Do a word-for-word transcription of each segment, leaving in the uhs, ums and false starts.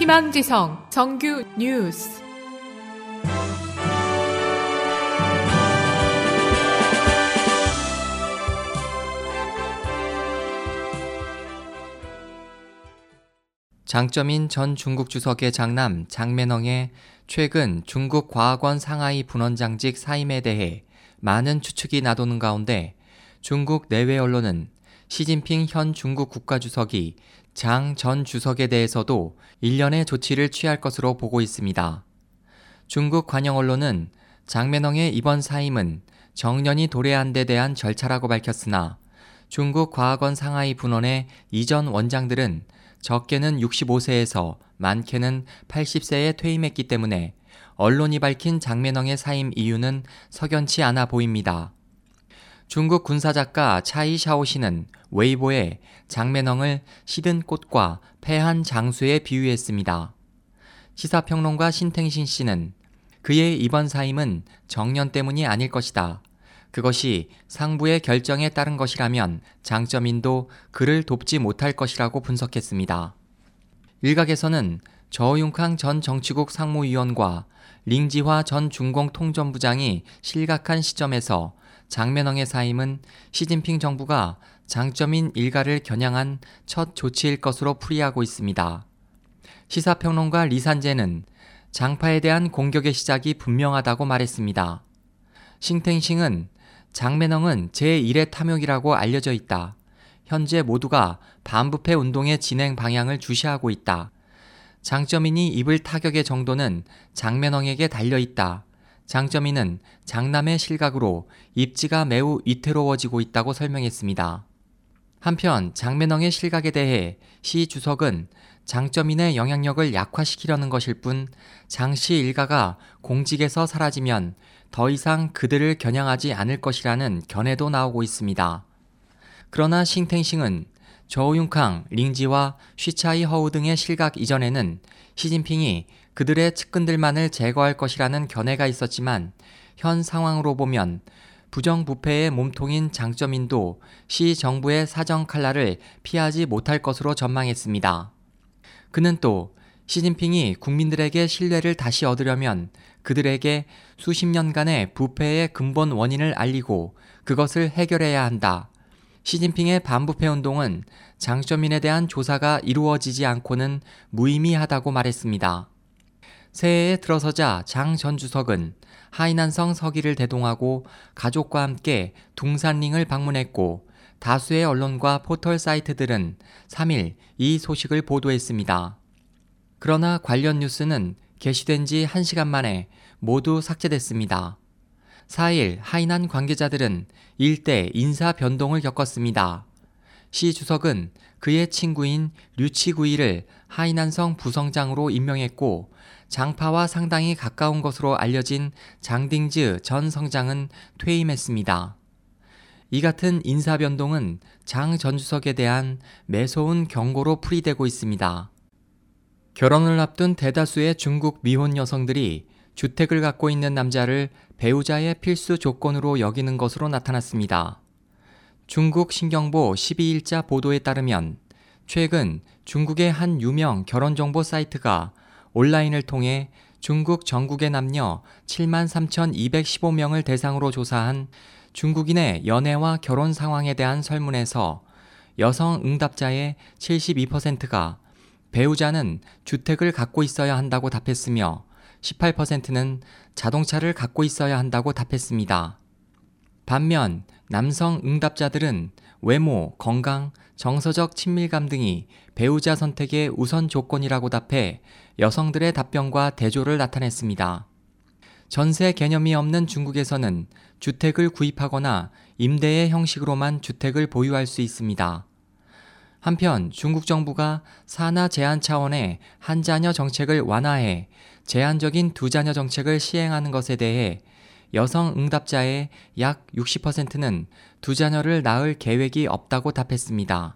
희망지성 정규 뉴스. 장쩌민 전 중국 주석의 장남 장매넋의 최근 중국 과학원 상하이 분원장직 사임에 대해 많은 추측이 나도는 가운데 중국 내외 언론은 시진핑 현 중국 국가주석이 장 전 주석에 대해서도 일련의 조치를 취할 것으로 보고 있습니다. 중국 관영 언론은 장매넋의 이번 사임은 정년이 도래한 데 대한 절차라고 밝혔으나 중국 과학원 상하이 분원의 이전 원장들은 적게는 육십오 세에서 많게는 팔십 세에 퇴임했기 때문에 언론이 밝힌 장매넋의 사임 이유는 석연치 않아 보입니다. 중국 군사작가 차이 샤오시는 웨이보에 장매넋을 시든 꽃과 패한 장수에 비유했습니다. 시사평론가 신탱신 씨는 그의 이번 사임은 정년 때문이 아닐 것이다. 그것이 상부의 결정에 따른 것이라면 장쩌민도 그를 돕지 못할 것이라고 분석했습니다. 일각에서는 저우융캉 전 정치국 상무위원과 링지화 전 중공통전부장이 실각한 시점에서 장매넋의 사임은 시진핑 정부가 장쩌민 일가를 겨냥한 첫 조치일 것으로 풀이하고 있습니다. 시사평론가 리산제는 장파에 대한 공격의 시작이 분명하다고 말했습니다. 싱탱싱은 장매넋은 제일의 탐욕이라고 알려져 있다. 현재 모두가 반부패 운동의 진행 방향을 주시하고 있다. 장쩌민이 입을 타격의 정도는 장매넋에게 달려있다. 장쩌민은 장남의 실각으로 입지가 매우 위태로워지고 있다고 설명했습니다. 한편 장매넋의 실각에 대해 시 주석은 장쩌민의 영향력을 약화시키려는 것일 뿐 장씨 일가가 공직에서 사라지면 더 이상 그들을 겨냥하지 않을 것이라는 견해도 나오고 있습니다. 그러나 싱탱싱은 저우융캉, 링지와 쉬차이 허우 등의 실각 이전에는 시진핑이 그들의 측근들만을 제거할 것이라는 견해가 있었지만 현 상황으로 보면 부정부패의 몸통인 장쩌민도 시 정부의 사정 칼날을 피하지 못할 것으로 전망했습니다. 그는 또 시진핑이 국민들에게 신뢰를 다시 얻으려면 그들에게 수십 년간의 부패의 근본 원인을 알리고 그것을 해결해야 한다. 시진핑의 반부패 운동은 장쩌민에 대한 조사가 이루어지지 않고는 무의미하다고 말했습니다. 새해에 들어서자 장 전 주석은 하이난성 서기를 대동하고 가족과 함께 둥산링을 방문했고 다수의 언론과 포털 사이트들은 삼 일 이 소식을 보도했습니다. 그러나 관련 뉴스는 게시된 지 한 시간 만에 모두 삭제됐습니다. 사 일 하이난 관계자들은 일대 인사 변동을 겪었습니다. 시 주석은 그의 친구인 류치구이를 하이난성 부성장으로 임명했고 장파와 상당히 가까운 것으로 알려진 장딩즈 전 성장은 퇴임했습니다. 이 같은 인사 변동은 장 전 주석에 대한 매서운 경고로 풀이되고 있습니다. 결혼을 앞둔 대다수의 중국 미혼 여성들이 주택을 갖고 있는 남자를 배우자의 필수 조건으로 여기는 것으로 나타났습니다. 중국 신경보 십이 일자 보도에 따르면 최근 중국의 한 유명 결혼정보 사이트가 온라인을 통해 중국 전국의 남녀 칠만 삼천이백십오 명을 대상으로 조사한 중국인의 연애와 결혼 상황에 대한 설문에서 여성 응답자의 칠십이 퍼센트가 배우자는 주택을 갖고 있어야 한다고 답했으며 십팔 퍼센트는 자동차를 갖고 있어야 한다고 답했습니다. 반면 남성 응답자들은 외모, 건강, 정서적 친밀감 등이 배우자 선택의 우선 조건이라고 답해 여성들의 답변과 대조를 나타냈습니다. 전세 개념이 없는 중국에서는 주택을 구입하거나 임대의 형식으로만 주택을 보유할 수 있습니다. 한편 중국 정부가 산하 제한 차원의 한 자녀 정책을 완화해 제한적인 두 자녀 정책을 시행하는 것에 대해 여성 응답자의 약 육십 퍼센트는 두 자녀를 낳을 계획이 없다고 답했습니다.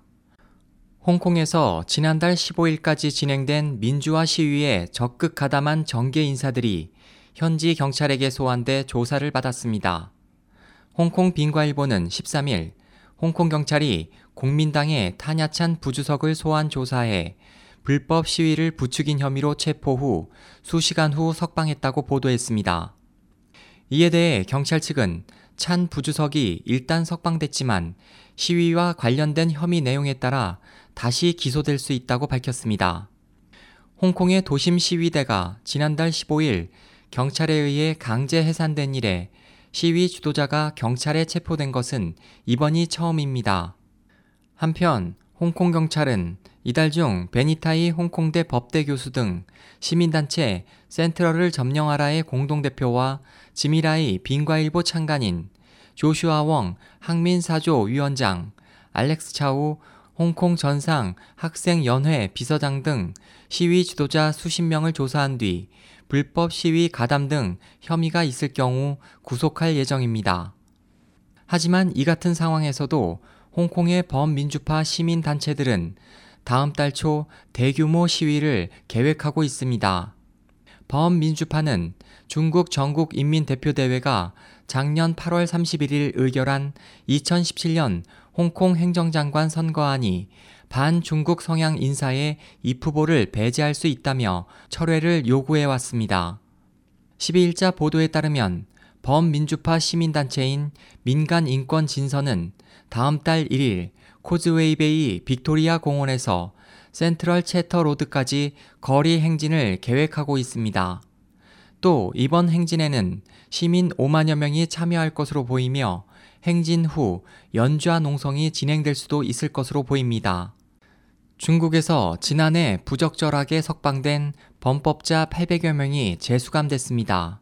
홍콩에서 지난달 십오 일까지 진행된 민주화 시위에 적극 가담한 정계 인사들이 현지 경찰에게 소환돼 조사를 받았습니다. 홍콩 빈과일보는 십삼 일 홍콩 경찰이 공민당의 타냐찬 부주석을 소환 조사해 불법 시위를 부추긴 혐의로 체포 후 수시간 후 석방했다고 보도했습니다. 이에 대해 경찰 측은 찬 부주석이 일단 석방됐지만 시위와 관련된 혐의 내용에 따라 다시 기소될 수 있다고 밝혔습니다. 홍콩의 도심 시위대가 지난달 십오일 경찰에 의해 강제 해산된 이래 시위 주도자가 경찰에 체포된 것은 이번이 처음입니다. 한편 홍콩 경찰은 이달 중 베니타이 홍콩대 법대 교수 등 시민단체 센트럴을 점령하라의 공동대표와 지미라이 빈과일보 창간인, 조슈아 웡 항민사조 위원장, 알렉스 차우 홍콩 전상 학생연회 비서장 등 시위 주도자 수십 명을 조사한 뒤 불법 시위 가담 등 혐의가 있을 경우 구속할 예정입니다. 하지만 이 같은 상황에서도 홍콩의 범민주파 시민단체들은 다음 달 초 대규모 시위를 계획하고 있습니다. 범민주파는 중국 전국인민대표대회가 작년 팔월 삼십일일 의결한 이천십칠년 홍콩 행정장관 선거안이 반중국 성향 인사의 이 후보를 배제할 수 있다며 철회를 요구해왔습니다. 십이일자 보도에 따르면 범민주파 시민단체인 민간인권진선은 다음 달 일일 코즈웨이베이 빅토리아 공원에서 센트럴 채터 로드까지 거리 행진을 계획하고 있습니다. 또 이번 행진에는 시민 오만여 명이 참여할 것으로 보이며 행진 후 연좌 농성이 진행될 수도 있을 것으로 보입니다. 중국에서 지난해 부적절하게 석방된 범법자 팔백여 명이 재수감됐습니다.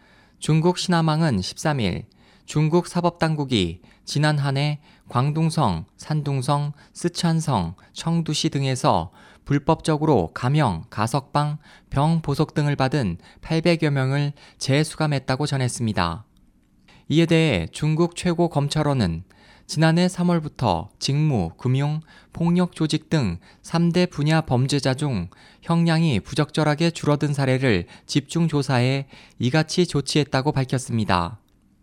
중국 신화망은 십삼일 중국 사법당국이 지난 한 해 광둥성, 산둥성, 쓰촨성, 청두시 등에서 불법적으로 감형, 가석방, 병보석 등을 받은 팔백여 명을 재수감했다고 전했습니다. 이에 대해 중국 최고검찰원은 지난해 삼월부터 직무, 금융, 폭력 조직 등 삼대 분야 범죄자 중 형량이 부적절하게 줄어든 사례를 집중 조사해 이같이 조치했다고 밝혔습니다.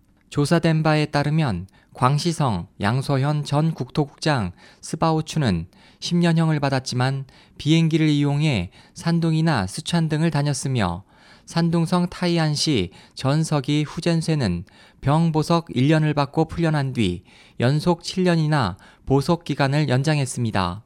조사된 바에 따르면 광시성, 양소현 전 국토국장 스바오추는 십 년형을 받았지만 비행기를 이용해 산둥이나 쓰촨 등을 다녔으며 산둥성 타이안시 전서기 후젠쇠는 병보석 일 년을 받고 풀려난 뒤 연속 칠 년이나 보석 기간을 연장했습니다.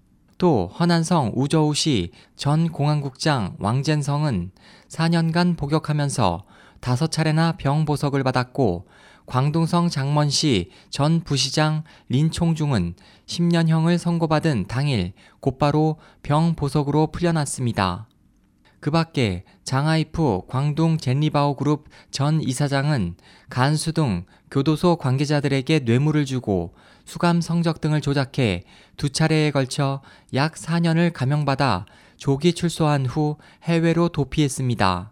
또 허난성 우저우시 전 공안국장 왕젠성은 사 년간 복역하면서 다섯 차례나 병보석을 받았고 광둥성 장먼시 전 부시장 린총중은 십 년형을 선고받은 당일 곧바로 병보석으로 풀려났습니다. 그 밖에 장하이프 광둥 젠리바오 그룹 전 이사장은 간수 등 교도소 관계자들에게 뇌물을 주고 수감 성적 등을 조작해 두 차례에 걸쳐 약 사 년을 감형받아 조기 출소한 후 해외로 도피했습니다.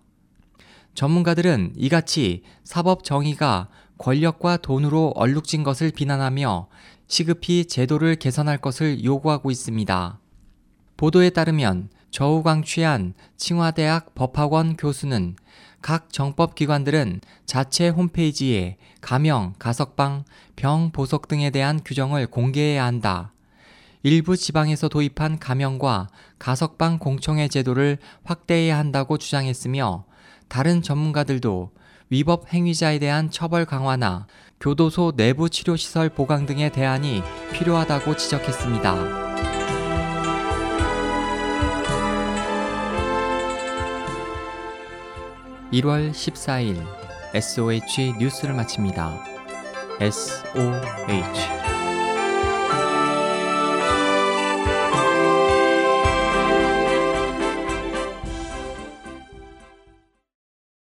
전문가들은 이같이 사법 정의가 권력과 돈으로 얼룩진 것을 비난하며 시급히 제도를 개선할 것을 요구하고 있습니다. 보도에 따르면 저우광취한 칭화대학 법학원 교수는 각 정법기관들은 자체 홈페이지에 감형, 가석방, 병보석 등에 대한 규정을 공개해야 한다. 일부 지방에서 도입한 감형과 가석방 공청회 제도를 확대해야 한다고 주장했으며 다른 전문가들도 위법 행위자에 대한 처벌 강화나 교도소 내부 치료시설 보강 등의 대안이 필요하다고 지적했습니다. 일월 십사일 에스오에이치 뉴스를 마칩니다. 에스오에이치